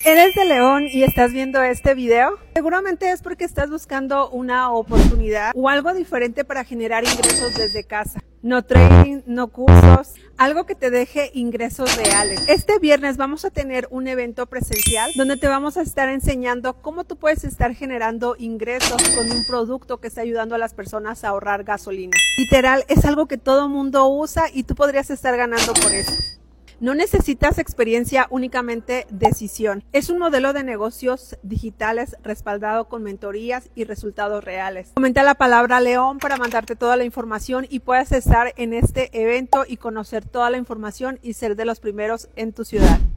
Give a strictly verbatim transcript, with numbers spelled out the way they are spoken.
¿Eres de León y estás viendo este video? Seguramente es porque estás buscando una oportunidad o algo diferente para generar ingresos desde casa. No trading, no cursos, algo que te deje ingresos reales. Este viernes vamos a tener un evento presencial donde te vamos a estar enseñando cómo tú puedes estar generando ingresos con un producto que está ayudando a las personas a ahorrar gasolina. Literal, es algo que todo mundo usa y tú podrías estar ganando por eso. No necesitas experiencia, únicamente decisión. Es un modelo de negocios digitales respaldado con mentorías y resultados reales. Comenta la palabra León para mandarte toda la información y puedas estar en este evento y conocer toda la información y ser de los primeros en tu ciudad.